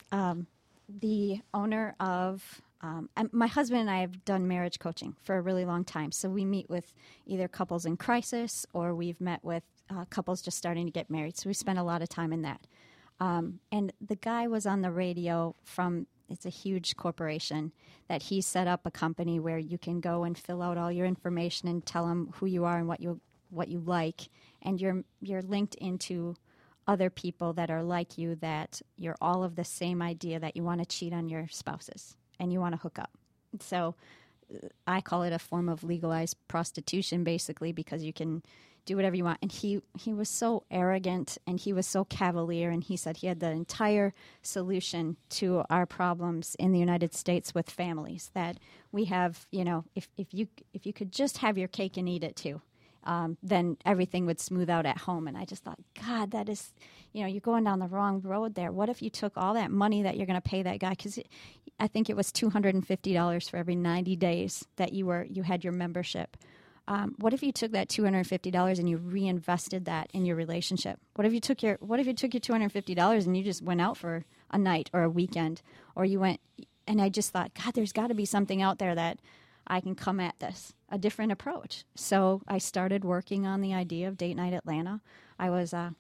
The owner of my husband and I have done marriage coaching for a really long time. So we meet with either couples in crisis, or we've met with couples just starting to get married. So we spent a lot of time in that. And the guy was on the radio it's a huge corporation that he set up a company where you can go and fill out all your information and tell them who you are and what you like. And you're linked into other people that are like you, that you're all of the same idea that you want to cheat on your spouses and you want to hook up. So I call it a form of legalized prostitution, basically, because you can do whatever you want. And he was so arrogant and he was so cavalier, and he said he had the entire solution to our problems in the United States with families, that we have, if you could just have your cake and eat it too, then everything would smooth out at home. And I just thought, God, that is, you're going down the wrong road there. What if you took all that money that you're going to pay that guy? Because I think it was $250 for every 90 days that you had your membership. What if you took that $250 and you reinvested that in your relationship? What if you took your $250 and you just went out for a night or a weekend, or you went? And I just thought, God, there's got to be something out there that I can come at this, a different approach. So I started working on the idea of Date Night Atlanta. I was a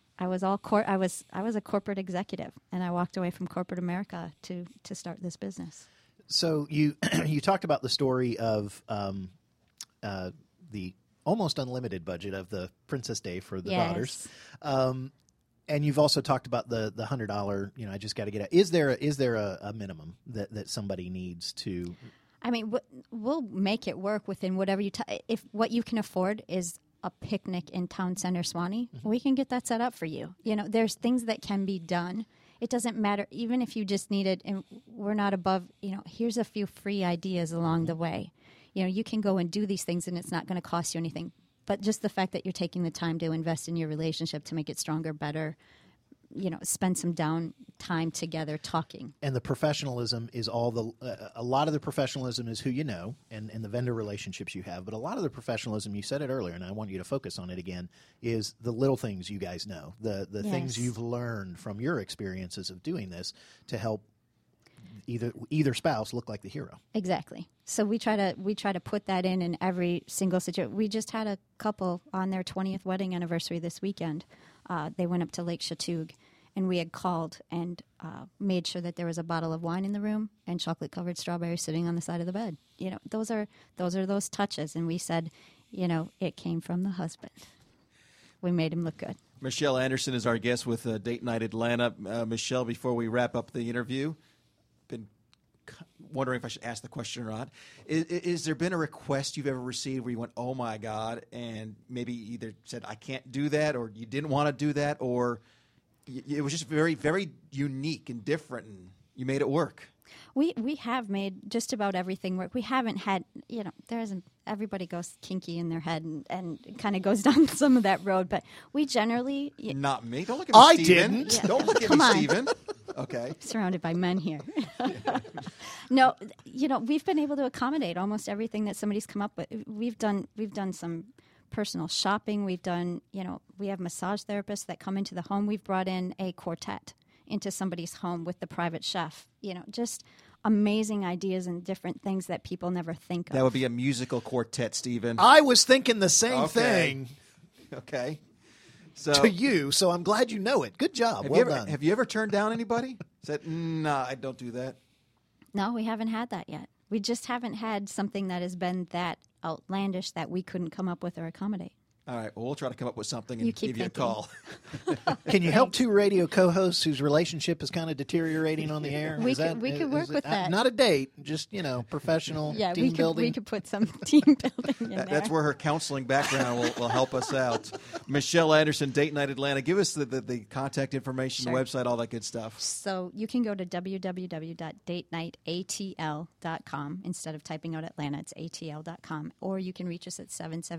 corporate executive, and I walked away from corporate America to start this business. So you talked about the story of the almost unlimited budget of the Princess Day for the daughters. And you've also talked about the $100, I just got to get out. Is there a minimum that somebody needs to? I mean, we'll make it work within whatever if what you can afford is a picnic in Town Center Swanee, we can get that set up for you. There's things that can be done. It doesn't matter, even if you just need it, and we're not above, here's a few free ideas along the way. You can go and do these things and it's not going to cost you anything. But just the fact that you're taking the time to invest in your relationship to make it stronger, better, spend some down time together talking. And the professionalism is a lot of the professionalism is who you know and the vendor relationships you have. But a lot of the professionalism, you said it earlier, and I want you to focus on it again, is the little things you guys know, the Yes. things you've learned from your experiences of doing this to help either spouse look like the hero. Exactly. So we try to put that in every single situation. We just had a couple on their 20th wedding anniversary this weekend. They went up to Lake Chatuge, and we had called and made sure that there was a bottle of wine in the room and chocolate-covered strawberries sitting on the side of the bed. Those are those touches. And we said, it came from the husband. We made him look good. Michelle Anderson is our guest with Date Night Atlanta. Michelle, before we wrap up the interview, wondering if I should ask the question or not. Is there been a request you've ever received where you went, oh my God, and maybe either said, I can't do that, or you didn't want to do that, or it was just very, very unique and different, and you made it work? We have made just about everything work. We haven't had, there isn't, everybody goes kinky in their head and kind of goes down some of that road, but we generally... Not me. Don't look at me, I Stephen. didn't. Yeah. Don't look at Come me, on. Stephen. Okay. Surrounded by men here. No, we've been able to accommodate almost everything that somebody's come up with. We've done some personal shopping. We've done, we have massage therapists that come into the home. We've brought in a quartet into somebody's home with the private chef. Just amazing ideas and different things that people never think of. That would be a musical quartet, Stephen. I was thinking the same Okay. thing Okay. So, to you, so I'm glad you know it. Good job. Well done. have you ever turned down anybody? Said, nah, I don't do that. No, we haven't had that yet. We just haven't had something that has been that outlandish that we couldn't come up with or accommodate. All right, well, we'll try to come up with something You and keep give you a thinking. call. Can you help two radio co-hosts whose relationship is kind of deteriorating on the air? We Is could work is it- with that. Not a date, just professional Yeah, team building. we could put some team building in there. That's where her counseling background will help us out. Michelle Anderson, Date Night Atlanta. Give us the contact information, Sure. the website, all that good stuff. So you can go to www.datenightATL.com. Instead of typing out Atlanta, it's ATL.com. Or you can reach us at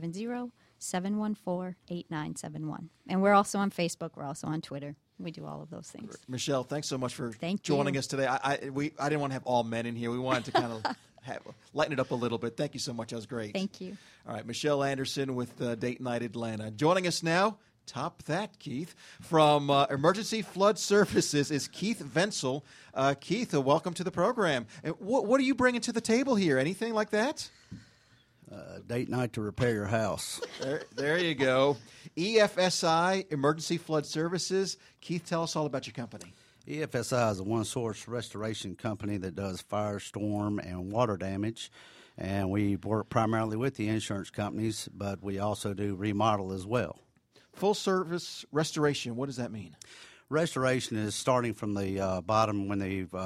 770-714-8971. And we're also on Facebook. We're also on Twitter. We do all of those things. Michelle, thanks so much for Thank joining you. us today. I didn't want to have all men in here. We wanted to kind of lighten it up a little bit. Thank you so much. That was great. Thank you. All right, Michelle Anderson with Date Night Atlanta. Joining us now, top that, Keith, from Emergency Flood Services is Keith Venzel. Keith, welcome to the program. And what are you bringing to the table here? Anything like that? Date night to repair your house. There you go. EFSI, Emergency Flood Services. Keith, tell us all about your company. EFSI is a one-source restoration company that does fire, storm, and water damage. And we work primarily with the insurance companies, but we also do remodel as well. Full service restoration, what does that mean? Restoration is starting from the bottom when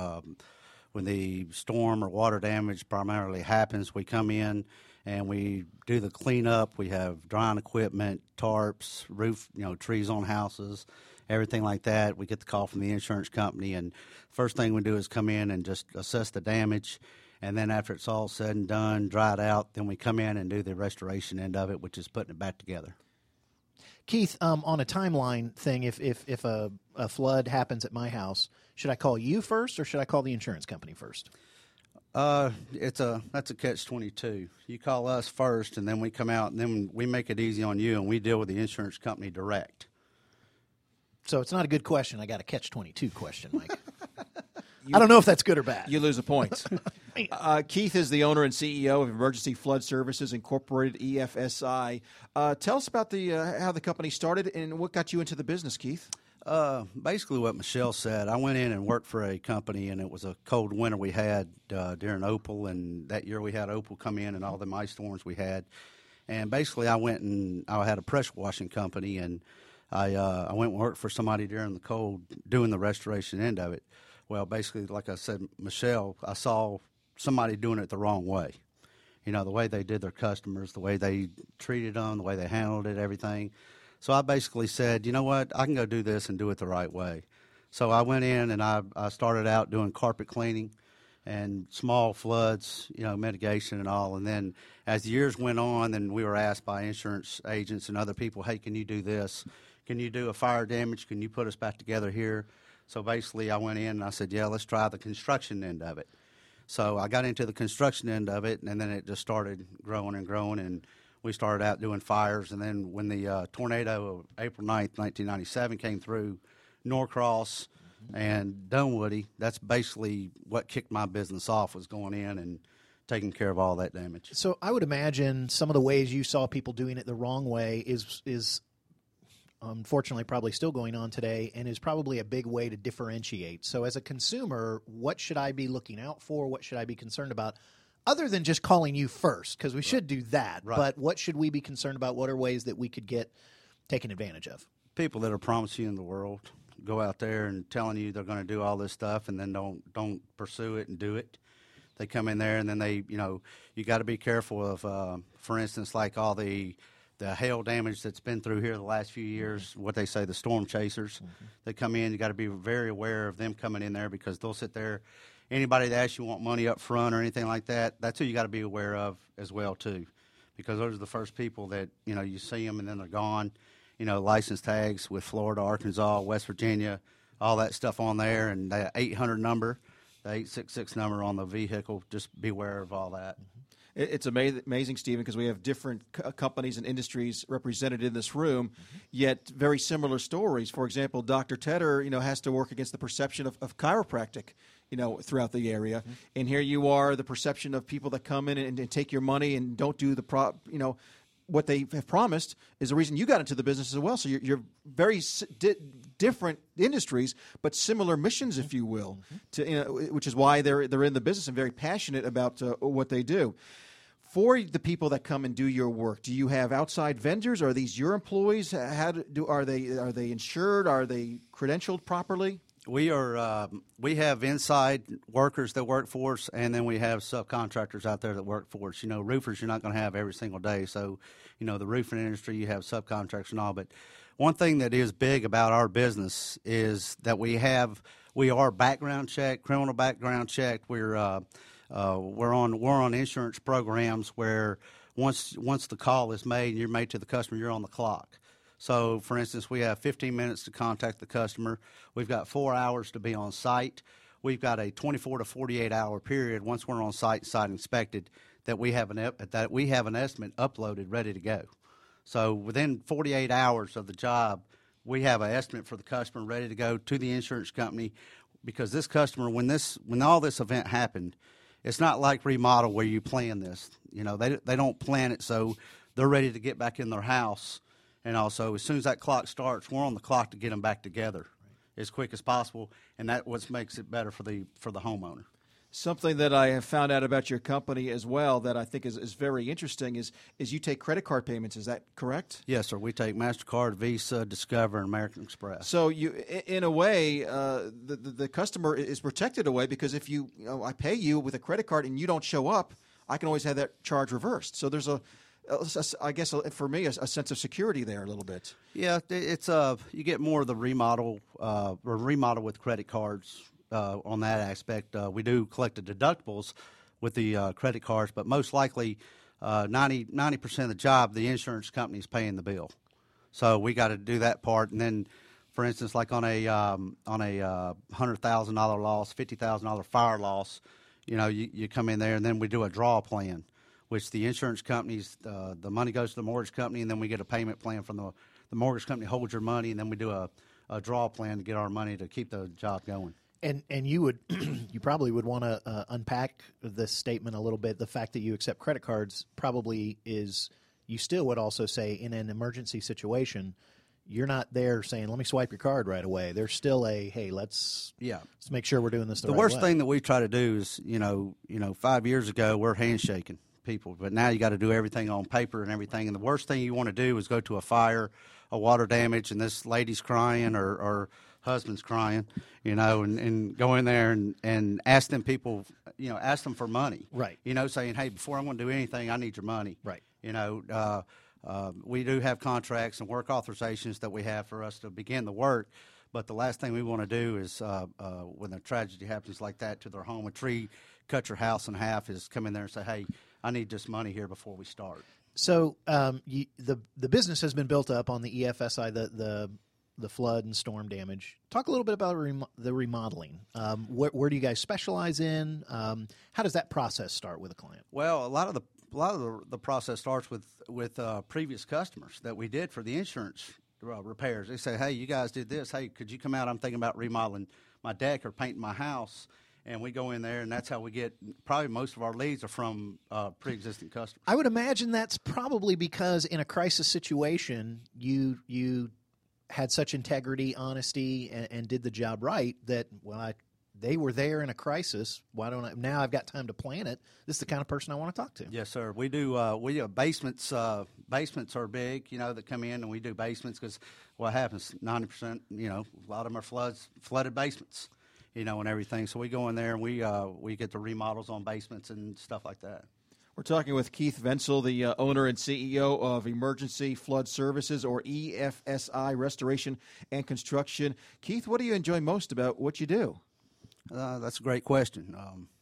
the storm or water damage primarily happens. We come in and we do the cleanup. We have drying equipment, tarps, roof, trees on houses, everything like that. We get the call from the insurance company, and first thing we do is come in and just assess the damage. And then after it's all said and done, dried out, then we come in and do the restoration end of it, which is putting it back together. Keith, on a timeline thing, if a flood happens at my house, should I call you first or should I call the insurance company first? That's a catch-22. You call us first, and then we come out, and then we make it easy on you, and we deal with the insurance company direct. So it's not a good question. I got a catch-22 question, Mike. I don't know if that's good or bad. You lose a point. Keith is the owner and CEO of Emergency Flood Services Incorporated, EFSI. Tell us about how the company started and what got you into the business, Keith. Basically what Michelle said, I went in and worked for a company, and it was a cold winter we had during Opal, and that year we had Opal come in and all the ice storms we had. And basically I had a pressure washing company, and I went and worked for somebody during the cold doing the restoration end of it. Well, basically, like I said, Michelle, I saw somebody doing it the wrong way. The way they did their customers, the way they treated them, the way they handled it, everything. So I basically said, you know what, I can go do this and do it the right way. So I went in and I started out doing carpet cleaning and small floods, mitigation and all. And then as the years went on, then we were asked by insurance agents and other people, hey, can you do this? Can you do a fire damage? Can you put us back together here? So basically I went in and I said, yeah, let's try the construction end of it. So I got into the construction end of it, and then it just started growing and growing, and we started out doing fires. And then when the tornado of April 9th, 1997 came through Norcross and Dunwoody, that's basically what kicked my business off, was going in and taking care of all that damage. So I would imagine some of the ways you saw people doing it the wrong way is unfortunately probably still going on today, and is probably a big way to differentiate. So as a consumer, what should I be looking out for? What should I be concerned about? Other than just calling you first, because we should do that. Right. But what should we be concerned about? What are ways that we could get taken advantage of? People that are promising you in the world go out there and telling you they're going to do all this stuff, and then don't pursue it and do it. They come in there, and then they, you got to be careful of, for instance, like all the hail damage that's been through here the last few years, what they say, the storm chasers. They come in, you got to be very aware of them coming in there because they'll sit there. Anybody that asks you want money up front or anything like that, that's who you got to be aware of as well, too, because those are the first people that, you see them and then they're gone. License tags with Florida, Arkansas, West Virginia, all that stuff on there, and the 800 number, the 866 number on the vehicle, just beware of all that. It's amazing, Stephen, because we have different companies and industries represented in this room, yet very similar stories. For example, Dr. Tedder, has to work against the perception of chiropractic, throughout the area. And here you are, the perception of people that come in and take your money and don't do what they have promised is the reason you got into the business as well. So you're very different industries, but similar missions, if you will, to which is why they're in the business and very passionate about what they do. For the people that come and do your work, do you have outside vendors? Are these your employees? Are they insured? Are they credentialed properly? We have inside workers that work for us, and then we have subcontractors out there that work for us. Roofers you're not going to have every single day. So, the roofing industry, you have subcontractors and all. But one thing that is big about our business is that we are background checked, criminal background checked. We're on insurance programs where once the call is made and you're made to the customer, you're on the clock. So, for instance, we have 15 minutes to contact the customer. We've got 4 hours to be on site. We've got a 24 to 48-hour period once we're on site inspected that we have an estimate uploaded ready to go. So within 48 hours of the job, we have an estimate for the customer ready to go to the insurance company because this customer, when all this event happened, it's not like remodel where you plan this. They don't plan it so they're ready to get back in their house. And also, as soon as that clock starts, we're on the clock to get them back together as quick as possible, and that's what makes it better for the homeowner. Something that I have found out about your company as well that I think is very interesting is you take credit card payments. Is that correct? Yes, sir. We take MasterCard, Visa, Discover, and American Express. So you, in a way, the customer is protected away because if I pay you with a credit card and you don't show up, I can always have that charge reversed. So there's I guess for me, a sense of security there a little bit. Yeah, it's you get more of the remodel with credit cards on that aspect. We do collect the deductibles with the credit cards, but most likely 90% of the job, the insurance company is paying the bill. So we got to do that part, and then, for instance, like on a $100,000 loss, $50,000 fire loss, you come in there, and then we do a draw plan, which the insurance companies, the money goes to the mortgage company, and then we get a payment plan from the mortgage company holds your money, and then we do a draw plan to get our money to keep the job going. And you probably would want to unpack this statement a little bit. The fact that you accept credit cards probably is, you still would also say in an emergency situation, you're not there saying, let me swipe your card right away. There's still hey, let's make sure we're doing this the right way. The worst thing that we try to do is, 5 years ago, we're handshaking people, but now you got to do everything on paper and everything. And the worst thing you want to do is go to a fire, a water damage, and this lady's crying or husband's crying, and go in there and ask them people, ask them for money. Right. Saying, hey, before I'm going to do anything, I need your money. Right. We do have contracts and work authorizations that we have for us to begin the work, but the last thing we want to do is when a tragedy happens like that to their home, a tree cut your house in half, is come in there and say, hey, I need this money here before we start. So the business has been built up on the EFSI, the flood and storm damage. Talk a little bit about the remodeling. Where do you guys specialize in? How does that process start with a client? Well, a lot of the process starts with previous customers that we did for the insurance repairs. They say, hey, you guys did this. Hey, could you come out? I'm thinking about remodeling my deck or painting my house. And we go in there, and that's how we get probably most of our leads are from pre-existing customers. I would imagine that's probably because in a crisis situation, you had such integrity, honesty, and did the job right that, they were there in a crisis. Why don't I? Now I've got time to plan it. This is the kind of person I want to talk to. Yes, sir. We do. Basements. Basements are big. That come in, and we do basements because what happens? 90%. A lot of them are flooded basements. and everything. So we go in there and we get the remodels on basements and stuff like that. We're talking with Keith Vensel, the owner and CEO of Emergency Flood Services, or EFSI, Restoration and Construction. Keith, what do you enjoy most about what you do? That's a great question.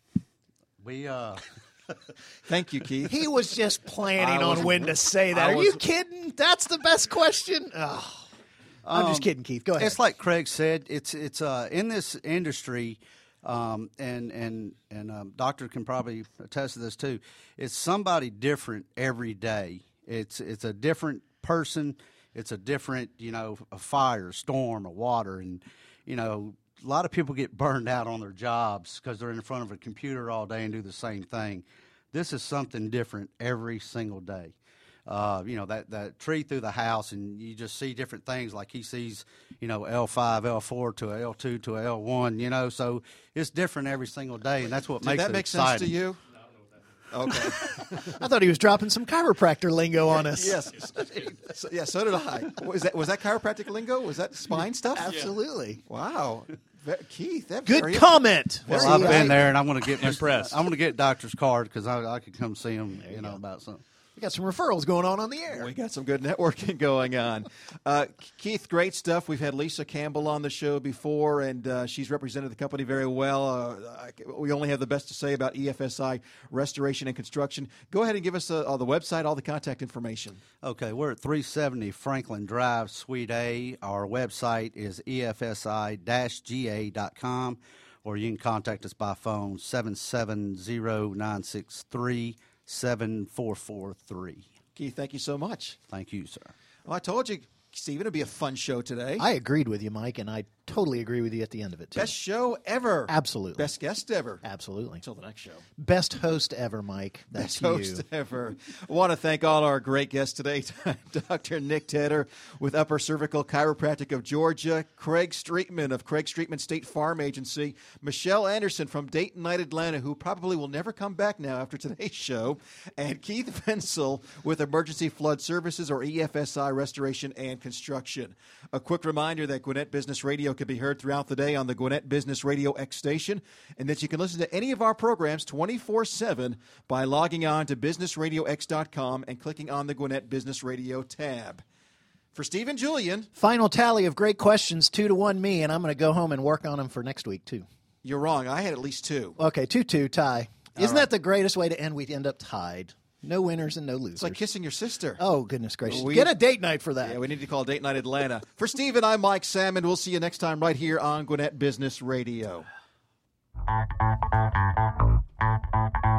Thank you, Keith. He was just planning on when to say that. Are you kidding? That's the best question? Oh, I'm just kidding, Keith. Go ahead. It's like Craig said. It's in this industry, and Doctor can probably attest to this too. It's somebody different every day. It's a different person. It's a different, a fire, a storm, a water, and a lot of people get burned out on their jobs because they're in front of a computer all day and do the same thing. This is something different every single day. That tree through the house, and you just see different things. Like he sees, L5, L4 to a L2 to a L1. So it's different every single day, and that's what makes it exciting. Sense to you? Okay. I thought he was dropping some chiropractor lingo on us. Yes. So did I. Was that chiropractic lingo? Was that spine stuff? Absolutely. Wow. Keith, that's good comment. Well, I've been there, and I'm going to get impressed. I'm going to get doctor's card because I could come see him, about something. We got some referrals going on the air. We got some good networking going on. Keith, great stuff. We've had Lisa Campbell on the show before, and she's represented the company very well. We only have the best to say about EFSI Restoration and Construction. Go ahead and give us the website, all the contact information. Okay, we're at 370 Franklin Drive, Suite A. Our website is efsi-ga.com, or you can contact us by phone, 770-963-7443. Keith, thank you so much. Thank you, sir. Well, I told you, Stephen, it'd be a fun show today. I agreed with you, Mike, and I totally agree with you at the end of it, too. Best show ever. Absolutely. Best guest ever. Absolutely. Until the next show. Best host ever, Mike. That's Best host ever. I want to thank all our great guests today. Dr. Nick Tedder with Upper Cervical Chiropractic of Georgia, Craig Streetman of Craig Streetman State Farm Agency, Michelle Anderson from Dayton Night Atlanta, who probably will never come back now after today's show, and Keith Vensel with Emergency Flood Services, or EFSI Restoration and Construction. A quick reminder that Gwinnett Business Radio can be heard throughout the day on the Gwinnett Business Radio X station, and that you can listen to any of our programs 24/7 by logging on to businessradiox.com and clicking on the Gwinnett Business Radio tab. For Stephen Julian. Final tally of great questions, 2-1 me, and I'm going to go home and work on them for next week, too. You're wrong. I had at least 2. Okay, 2-2, tie. Isn't that the greatest way to end? We end up tied. No winners and no losers. It's like kissing your sister. Oh, goodness gracious. Get a date night for that. Yeah, we need to call Date Night Atlanta. For Stephen, I'm Mike Salmon. We'll see you next time right here on Gwinnett Business Radio.